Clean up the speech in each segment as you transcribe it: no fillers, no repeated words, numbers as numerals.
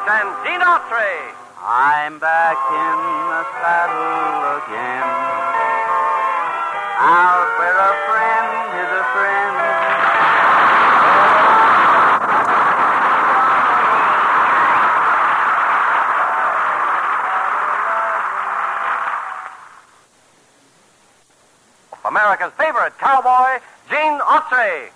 and Gene Autry. I'm back in the saddle again, out where a friend is a friend. America's favorite cowboy, Gene Autry.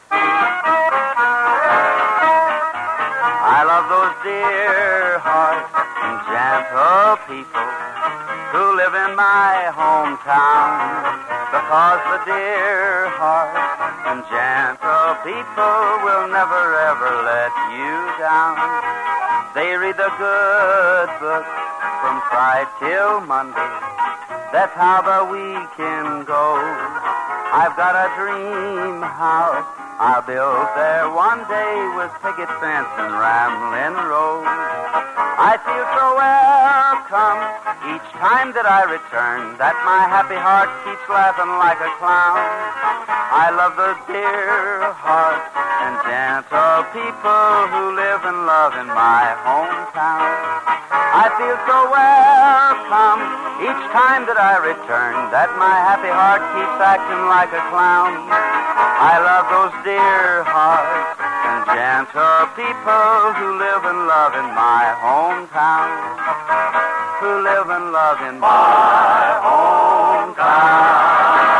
I love those dear hearts and gentle people who live in my hometown, because the dear hearts and gentle people will never ever let you down. They read the good book from Friday till Monday. That's how the weekend goes. I've got a dream house I'll build there one day with picket fence and rambling road. I feel so welcome each time that I return that my happy heart keeps laughing like a clown. I love the dear hearts and gentle people who live and love in my hometown. I feel so welcome each time that I return that my happy heart keeps acting like a clown. I love those dear hearts and gentle people who live and love in my hometown. Who live and love in my hometown.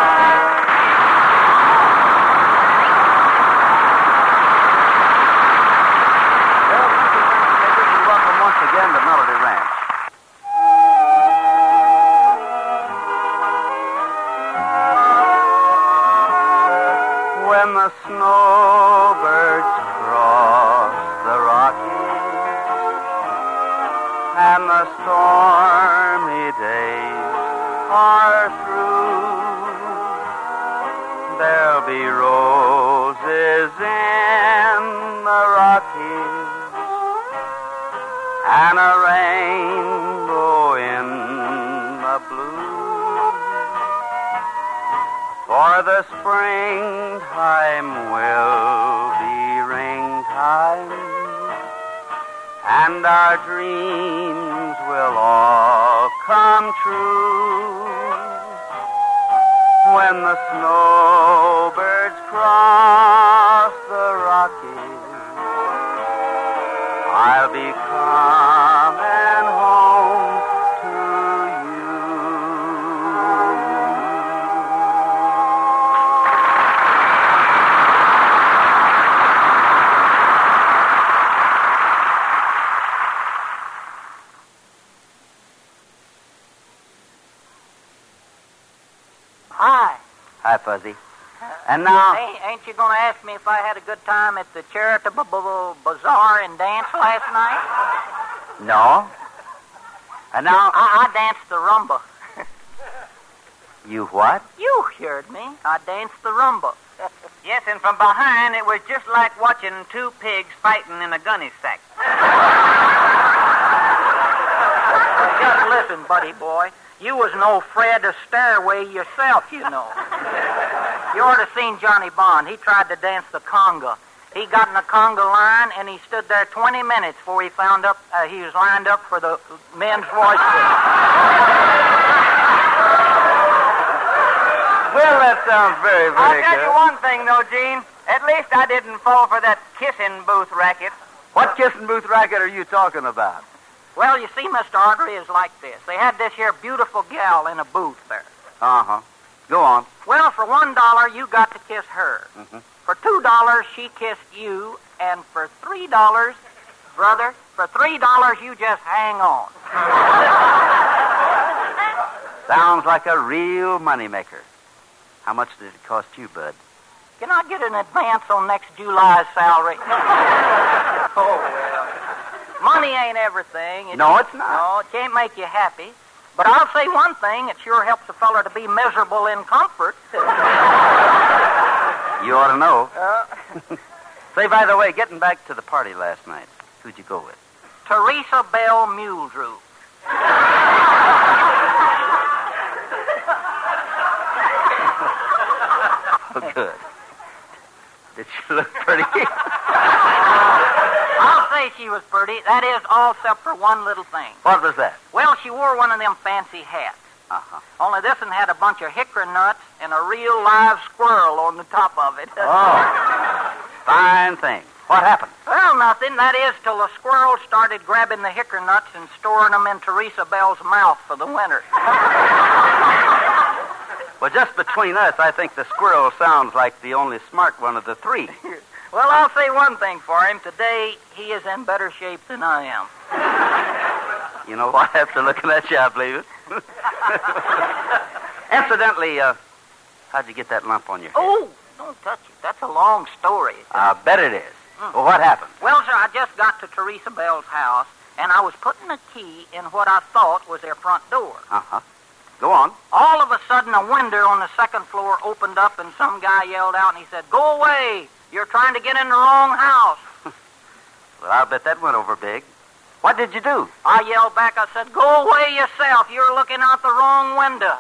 Welcome once again to Melody Ranch. When the snowbirds cross the Rockies and the stormy days are through, there'll be roses in the Rockies and a rainbow in the blue. For the springtime will be ringtime, and our dreams will all come true. When the snowbirds cross the Rockies, I'll be coming home to you. Hi. Hi, Fuzzy. And now... Ain't you going to ask me if I had a good time at the charitable bazaar and dance last night? No. And now... I danced the rumba. You what? You heard me. I danced the rumba. Yes, and from behind, it was just like watching two pigs fighting in a gunny sack. Just listen, buddy boy. You was no Fred Astaire yourself, you know. You ought to seen Johnny Bond. He tried to dance the conga. He got in the conga line, and he stood there 20 minutes before he found up he was lined up for the men's voice. Well, that sounds very, I'll very tell good. you one thing, though, Gene. At least I didn't fall for that kissing booth racket. What kissing booth racket are you talking about? Well, you see, Mr. Audrey, is like this. They had this here beautiful gal in a booth there. Uh-huh. Go on. Well, for $1, you got to kiss her. Mm-hmm. For $2, she kissed you. And for $3, brother, for $3, you just hang on. Sounds like a real moneymaker. How much did it cost you, Bud? Can I get an advance on next July's salary? Oh, well. Money ain't everything. No, it's not. No, it can't make you happy. But I'll say one thing, it sure helps a feller to be miserable in comfort. You ought to know. Say, by the way, getting back to the party last night, who'd you go with? Teresa Bell Muldrew. Oh, good. Did she look pretty? I'll say say she was pretty. That is, all except for one little thing. What was that? Well, she wore one of them fancy hats. Uh-huh. Only this one had a bunch of hickory nuts and a real live squirrel on the top of it. Oh, fine thing. What happened? Well, nothing. That is, till the squirrel started grabbing the hickory nuts and storing them in Teresa Bell's mouth for the winter. Well, just between us, I think the squirrel sounds like the only smart one of the three. Well, I'll say one thing for him. Today, he is in better shape than I am. You know what? After looking at you, I believe it. Incidentally, how'd you get that lump on your head? Oh, don't touch it. That's a long story. I bet it is. Well, what happened? Well, sir, I just got to Teresa Bell's house, and I was putting a key in what I thought was their front door. Uh-huh. Go on. All of a sudden, a window on the second floor opened up, and some guy yelled out, and he said, "Go away! You're trying to get in the wrong house." Well, I'll bet that went over big. What did you do? I yelled back, I said, "Go away yourself. You're looking out the wrong window."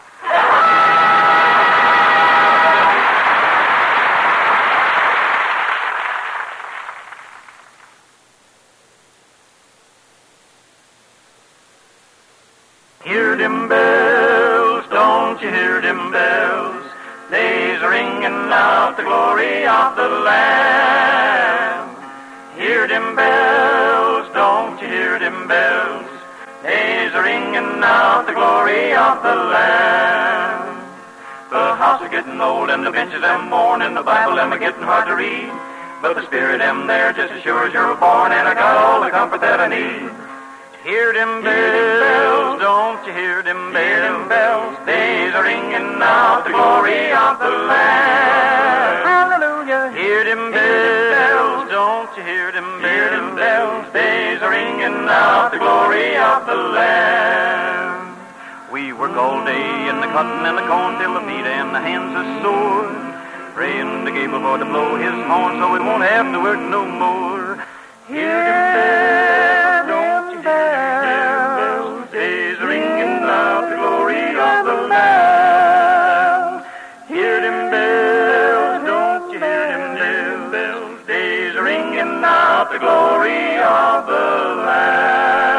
Hear them bells, don't you hear them bells? They's ringing out the glory of the Lamb. Hear them bells, don't you hear them bells? They's ringing out the glory of the Lamb. The house is getting old and the benches them worn and the Bible them are getting hard to read. But the Spirit them there just as sure as you're born, and I got all the comfort that I need. Hear them bells, don't you hear them bells? They's ringing out the glory of the Lamb. Hallelujah. Hear them bells, don't you hear them bells? They's ringing out the glory of the Lamb. We work all day in the cotton and the corn till the feet and the hands are sore, praying to Gabriel for to blow his horn so we won't have to work no more. Hear them bells, don't you hear them bells? They's ringing out the glory of the Lamb. Hear them bells, don't you hear them bells? They's ringing out the glory of the Lamb.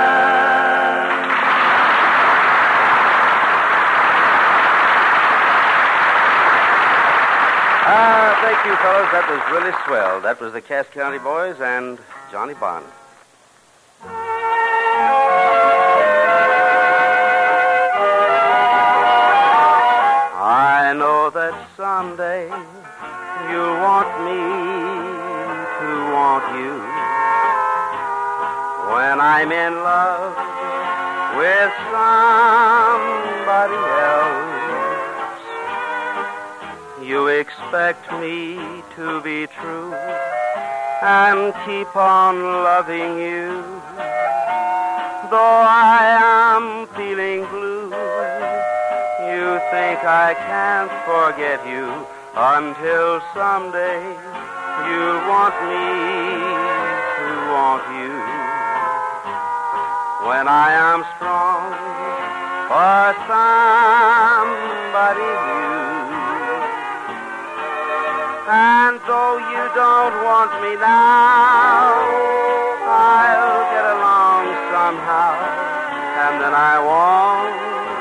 Thank you, fellas. That was really swell. That was the Cass County Boys and Johnny Bond. I know that someday you'll want me to want you. When I'm in love with somebody else, you expect me to be true and keep on loving you. Though I am feeling blue, you think I can't forget you until someday you want me to want you. When I am strong for somebody new, and though you don't want me now, I'll get along somehow, and then I won't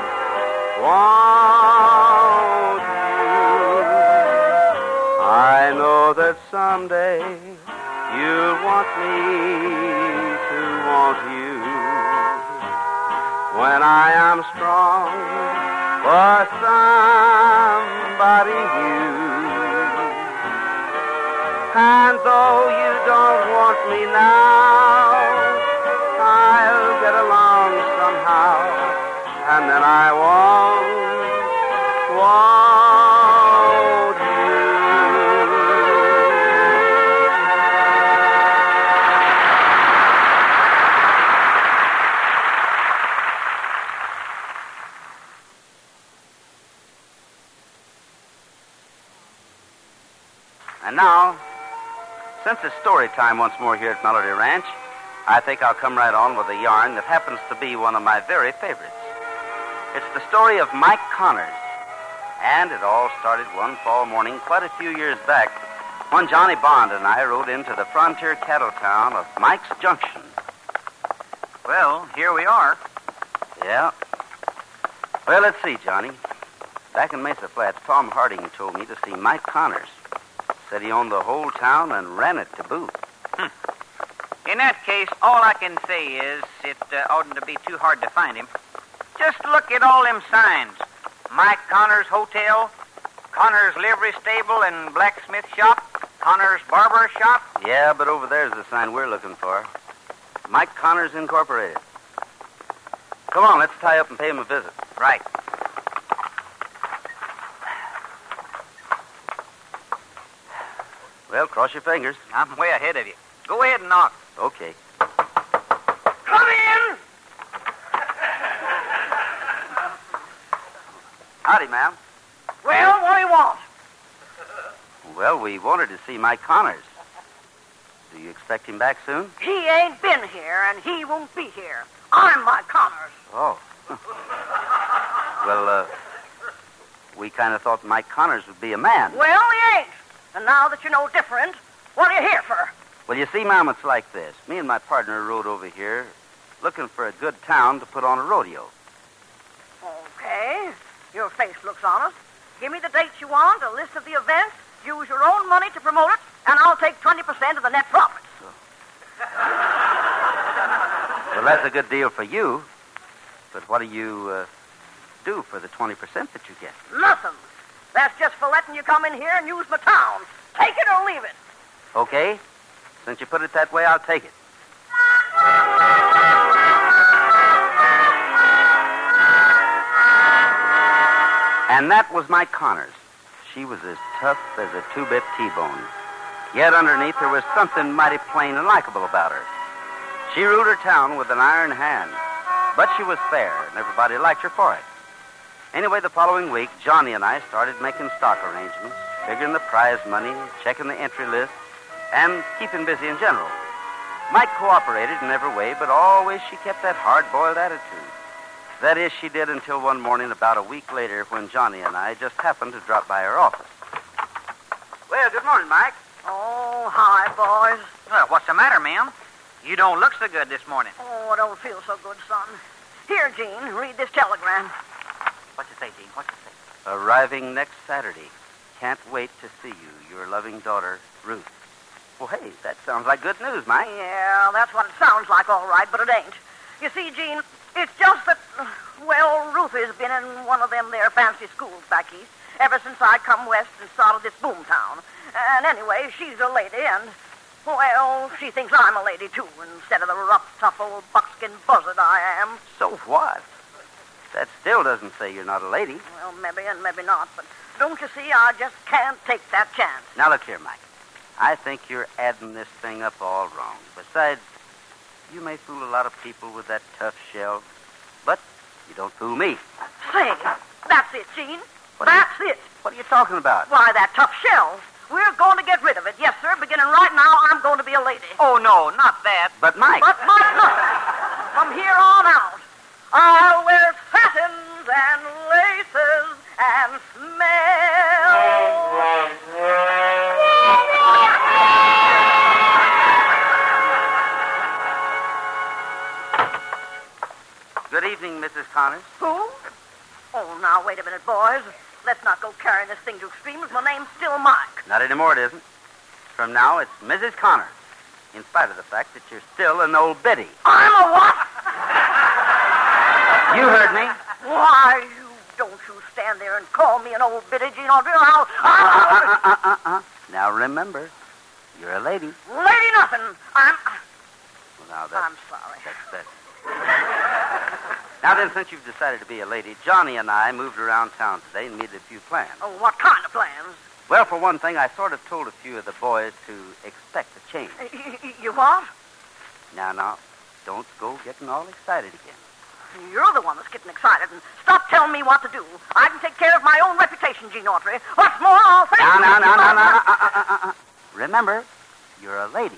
you. I know that someday you'll want me to want you. When I am strong for somebody new, and though you don't want me now, I'll get along somehow, and then I won't you. And now, since it's story time once more here at Melody Ranch, I think I'll come right on with a yarn that happens to be one of my very favorites. It's the story of Mike Connors. And it all started one fall morning quite a few years back One Johnny Bond and I rode into the frontier cattle town of Mike's Junction. Well, here we are. Yeah. Well, let's see, Johnny. Back in Mesa Flats, Tom Harding told me to see Mike Connors. Said he owned the whole town and ran it to boot. In that case, all I can say is it oughtn't to be too hard to find him. Just look at all them signs. Mike Connors Hotel, Connors Livery Stable and Blacksmith Shop, Connors Barber Shop. Yeah, but over there's the sign we're looking for. Mike Connors Incorporated. Come on, let's tie up and pay him a visit. Right. Well, cross your fingers. I'm way ahead of you. Go ahead and knock. Okay. Come in! Howdy, ma'am. Well, what do you want? Well, we wanted to see Mike Connors. Do you expect him back soon? He ain't been here, and he won't be here. I'm Mike Connors. Oh. Well, we kind of thought Mike Connors would be a man. Well, he ain't. And now that you know different, what are you here for? Well, you see, ma'am, it's like this. Me and my partner rode over here looking for a good town to put on a rodeo. Okay. Your face looks honest. Give me the dates you want, a list of the events, use your own money to promote it, and I'll take 20% of the net profits. Well, that's a good deal for you. But what do you do for the 20% that you get? Nothing. That's just for letting you come in here and use my town. Take it or leave it. Okay. Since you put it that way, I'll take it. And that was Mike Connors. She was as tough as a two-bit T-bone. Yet underneath, there was something mighty plain and likable about her. She ruled her town with an iron hand. But she was fair, and everybody liked her for it. Anyway, the following week, Johnny and I started making stock arrangements, figuring the prize money, checking the entry list, and keeping busy in general. Mike cooperated in every way, but always she kept that hard-boiled attitude. That is, she did until one morning about a week later when Johnny and I just happened to drop by her office. Well, good morning, Mike. Oh, hi, boys. Well, what's the matter, ma'am? You don't look so good this morning. Oh, I don't feel so good, son. Here, Gene, read this telegram. What's it say, Gene? What's it say? Arriving next Saturday. Can't wait to see you. Your loving daughter, Ruth. Well, hey, that sounds like good news, Mike. Yeah, that's what it sounds like, all right, but it ain't. You see, Gene, it's just that, well, Ruth has been in one of them there fancy schools back east ever since I come west and started this boom town. And anyway, she's a lady, and, well, she thinks I'm a lady, too, instead of the rough, tough old buckskin buzzard I am. So what? That still doesn't say you're not a lady. Well, maybe and maybe not, but don't you see, I just can't take that chance. Now, look here, Mike. I think you're adding this thing up all wrong. Besides, you may fool a lot of people with that tough shell, but you don't fool me. Say, that's it, Gene. That's it. What are you talking about? Why, that tough shell. We're going to get rid of it. Yes, sir. Beginning right now, I'm going to be a lady. Oh, no, not that. But, Mike... But, Mike, nothing. From here on out, I'll wear satins and laces and smell. Good evening, Mrs. Connors. Who? Oh, now, wait a minute, boys. Let's not go carrying this thing to extremes. My name's still Mike. Not anymore, it isn't. From now, it's Mrs. Connors, in spite of the fact that you're still an old biddy. I'm a what? You heard me. Why, don't you stand there and call me an old biddy, Gene Audrey. Now, remember, you're a lady. Lady nothing. Well, now, that's... I'm sorry. That's... Now then, since you've decided to be a lady, Johnny and I moved around town today and made a few plans. Oh, what kind of plans? Well, for one thing, I sort of told a few of the boys to expect a change. You what? Now, don't go getting all excited again. You're the one that's getting excited, and stop telling me what to do. I can take care of my own reputation, Gene Autry. What's more, I'll say... No. Remember, you're a lady.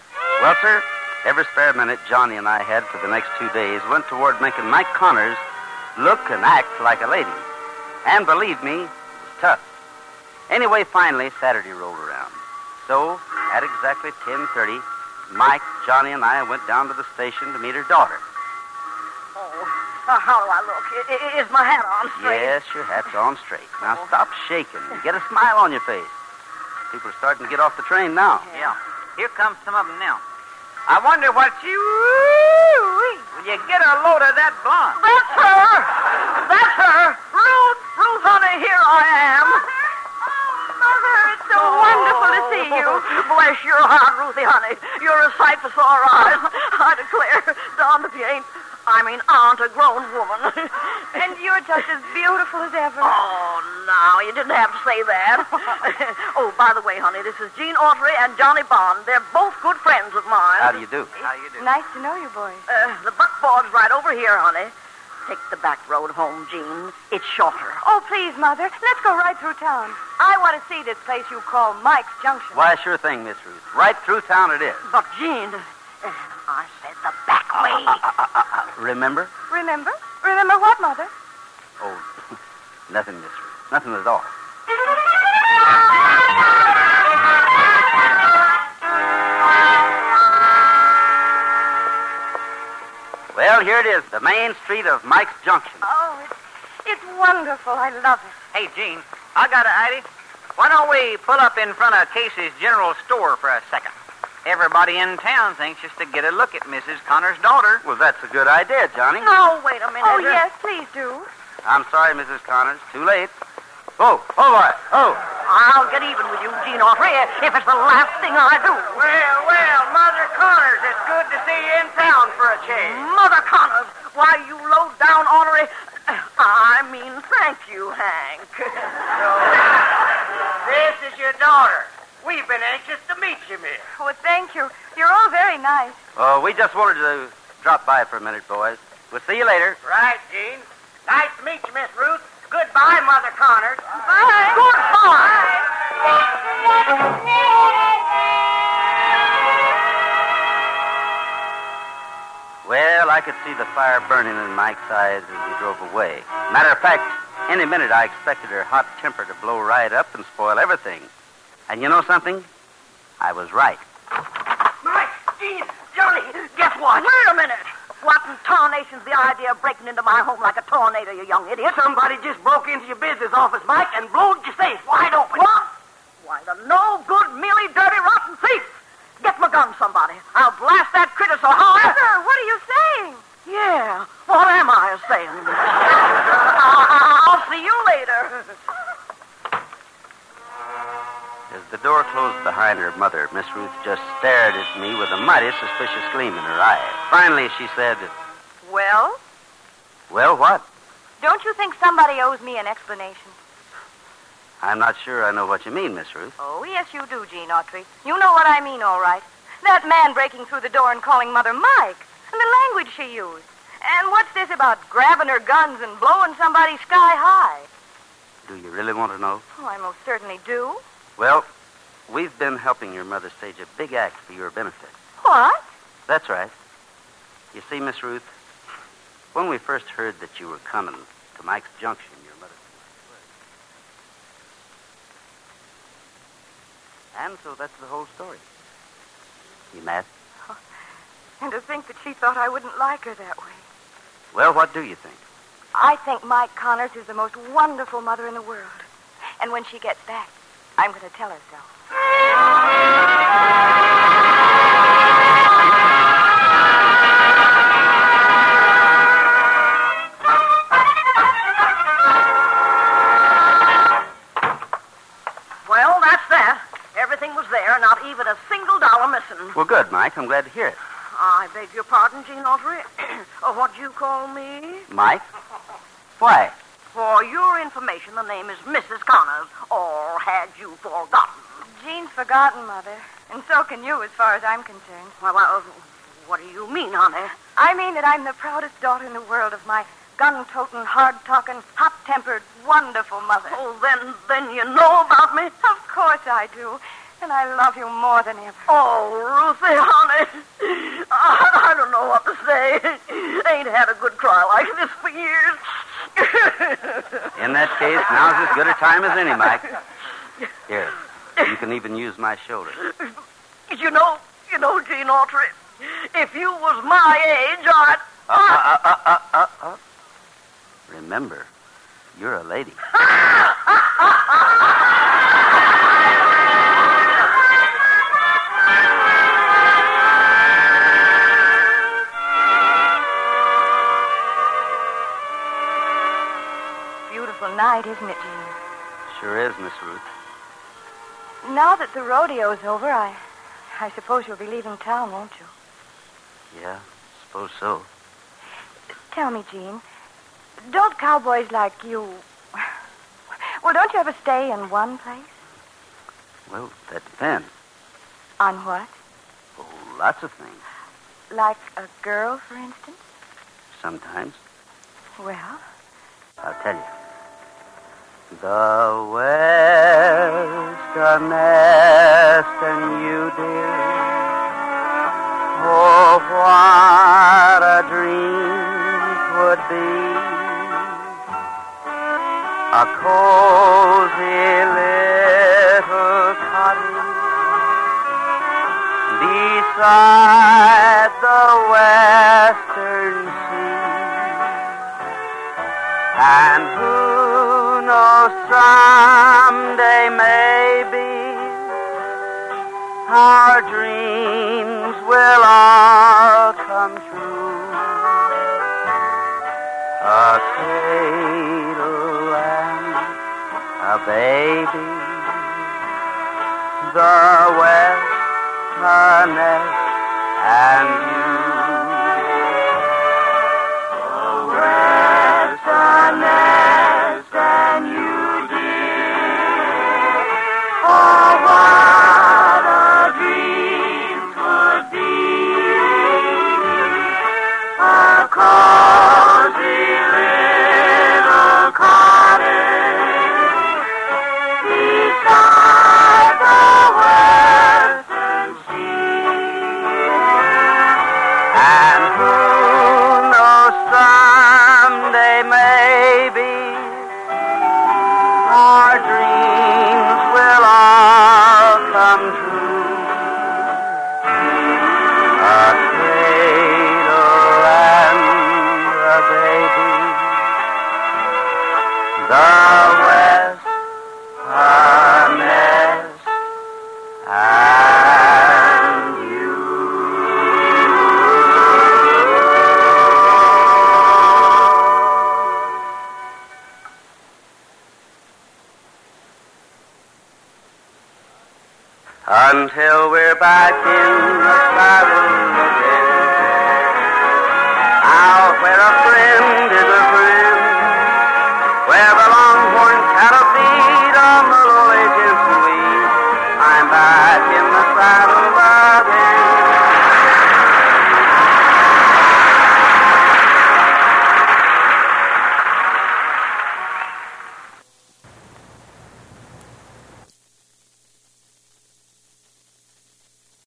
Well, sir, every spare minute Johnny and I had for the next 2 days went toward making Mike Connors look and act like a lady. And believe me, it was tough. Anyway, finally, Saturday rolled around. So, at exactly 10:30, Mike, Johnny, and I went down to the station to meet her daughter. How do I look? Is my hat on straight? Yes, your hat's on straight. Now stop shaking. Get a smile on your face. People are starting to get off the train now. Yeah. Here comes some of them now. I wonder what you... Will you get a load of that blonde? That's her! That's her! Ruth, honey, here I am. Mother, it's so wonderful to see you. Bless your heart, Ruthie, honey. You're a sight for sore eyes. I declare, darned if you ain't. Aunt, a grown woman. And you're just as beautiful as ever. Oh, now, you didn't have to say that. Oh, by the way, honey, this is Jean Autry and Johnny Bond. They're both good friends of mine. How do you do? How you do? Nice to know you, boys. The buckboard's right over here, honey. Take the back road home, Jean. It's shorter. Oh, please, Mother. Let's go right through town. I want to see this place you call Mike's Junction. Why, sure thing, Miss Ruth. Right through town it is. But, Jean, I said the back way. Remember? Remember? Remember what, Mother? Oh, nothing, Miss Ruth. Nothing at all. Well, here it is, the main street of Mike's Junction. Oh, it's wonderful. I love it. Hey, Gene, I got an idea. Why don't we pull up in front of Casey's General Store for a second? Everybody in town's anxious to get a look at Mrs. Connor's daughter. Well, that's a good idea, Johnny. No, wait a minute. Oh, yes, please do. I'm sorry, Mrs. Connors. Too late. Oh, boy. Oh. I'll get even with you, Jean Autry, if it's the last thing I do. Well, Mother Connors, it's good to see you in town for a change. Mother Connors, why, you low-down ornery... thank you, Hank. This is your daughter. We've been anxious to meet you, miss. Well, thank you. You're all very nice. Oh, we just wanted to drop by for a minute, boys. We'll see you later. Right, Gene. Nice to meet you, Miss Ruth. Goodbye, Mother Connors. Bye. Goodbye. Well, I could see the fire burning in Mike's eyes as we drove away. Matter of fact, any minute I expected her hot temper to blow right up and spoil everything. And you know something? I was right. Mike, Jean, Johnny, guess what? Wait a minute. What in tarnation's the idea of breaking into my home like a tornado, you young idiot? Somebody just broke into your business office, Mike, and blowed your safe wide open. What? Why, the no-good, mealy, dirty, rotten thief. Get my gun, somebody. I'll blast that critter so hard. Mother, what are you saying? Yeah, what am I saying? I'll see you later. As the door closed behind her mother, Miss Ruth just stared at me with a mighty suspicious gleam in her eye. Finally, she said, Well? Well, what? Don't you think somebody owes me an explanation? I'm not sure I know what you mean, Miss Ruth. Oh, yes, you do, Jean Autry. You know what I mean, all right. That man breaking through the door and calling Mother Mike, and the language she used. And what's this about grabbing her guns and blowing somebody sky high? Do you really want to know? Oh, I most certainly do. Well, we've been helping your mother stage a big act for your benefit. What? That's right. You see, Miss Ruth, when we first heard that you were coming to Mike's Junction, your mother... And so that's the whole story. You mad? Oh, and to think that she thought I wouldn't like her that way. Well, what do you think? I think Mike Connors is the most wonderful mother in the world. And when she gets back, I'm going to tell her so. Well, that's that. Everything was there, not even a single dollar missing. Well, good, Mike. I'm glad to hear it. I beg your pardon, Jean Autry. What'd you call me? Mike? Why? For your information, the name is Mrs. Connors. Or had you forgotten? Jean's forgotten, Mother. And so can you, as far as I'm concerned. Well, what do you mean, honey? I mean that I'm the proudest daughter in the world of my gun-toting, hard-talking, hot-tempered, wonderful mother. Oh, then you know about me? Of course I do. And I love you more than ever. Oh, Ruthie, honey. I don't know what to say. Ain't had a good cry like this for years. In that case, now's as good a time as any, Mike. Here, you can even use my shoulder. You know, Gene Autry, if you was my age, Remember, you're a lady. Beautiful night, isn't it, Gene? Sure is, Miss Ruth. Now that the rodeo's over, I suppose you'll be leaving town, won't you? Yeah, suppose so. Tell me, Gene, don't cowboys like you... Well, don't you ever stay in one place? Well, that depends. On what? Oh, lots of things. Like a girl, for instance? Sometimes. Well? I'll tell you. The West a nest and you, dear. Oh, what a dream 'twould be. A cozy little cottage beside the western sea. And who knows, someday maybe our dreams will all come true. A cradle and a baby, the West, a nest, and you. The West, a nest, and you, dear. Oh, what a dream could be. A cozy little cottage beside the western sea. And who knows, someday maybe our dreams will all come true. A cradle and a baby, the West, a nest, and you. Until we're back in the saddle again, out where a